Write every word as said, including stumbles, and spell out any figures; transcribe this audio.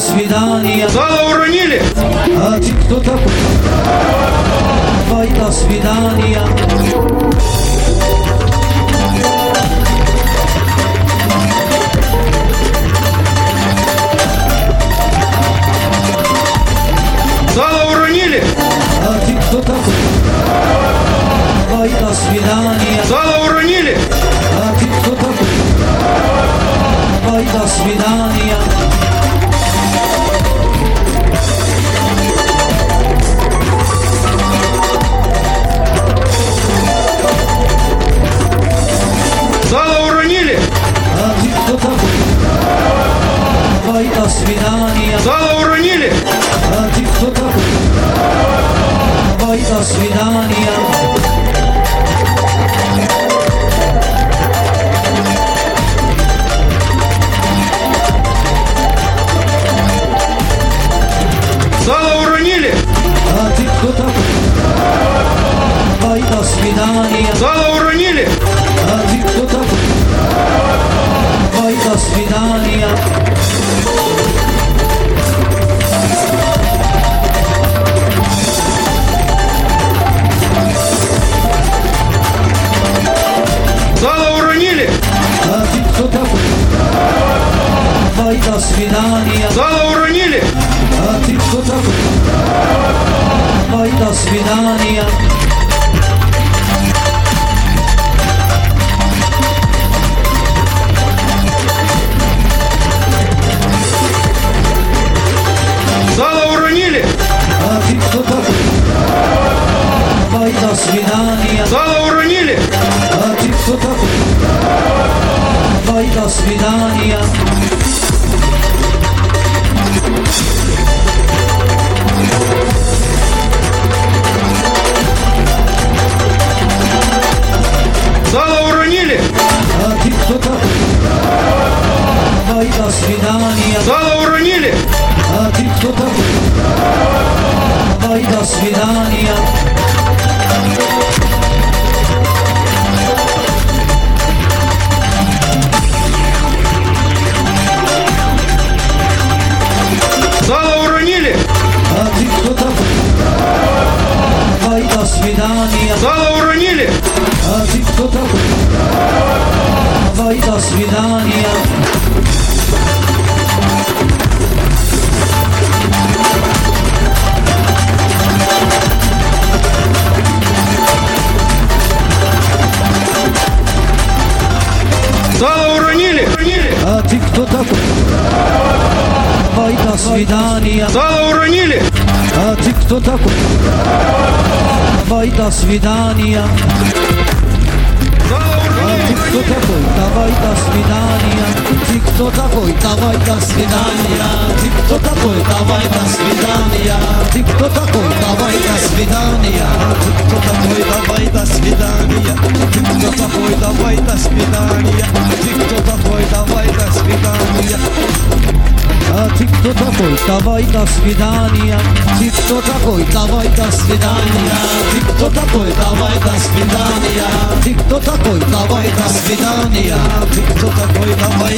свидания. Зала уронили. А ты кто такой? Давай до свидания. Зала уронили. А ты кто такой? Давай до свидания. Зала уронили. А ты кто такой? Давай до свидания. Зала уронили. А ты кто такой? Давай до свидания. Зала уронили. А ты кто такой? Давай до свидания. Зала уронили. А ты кто такой? Давай до свидания. Зала уронили. А ты кто такой? Давай до свидания. Зала уронили. А ты кто такой? Давай до свидания. Зала уронили. А ты кто такой? Давай до свидания. Зала уронили. А ты кто такой? Давай до свидания. Зала уронили. А ты кто такой? Давай до свидания. Зала уронили. А ты кто такой? Давай до свидания. Зала уронили. А ты кто такой? Давай до свидания. Зала уронили. А ты кто такой? Давай до свидания. Зала уронили. А ты кто такой? Давай до свидания. Зала уронили. А ты кто такой? Давай до свидания. Зала уронили. А ты кто такой? Давай до свидания. Зала А ты уронили. кто такой? Давай до свидания. Ты кто такой? Давай до свидания. Ты кто такой? Давай до свидания. Ты кто такой? Давай до свидания. Ты кто такой? Давай до свидания. Ты кто такой? Давай до свидания. Ты кто такой? Давай до свидания. А ты кто такой? Давай до свидания. Ты кто такой? Давай до свидания. Ты кто такой? Давай до свидания. Ты кто такой? Давай до свидания. Ты кто такой? Давай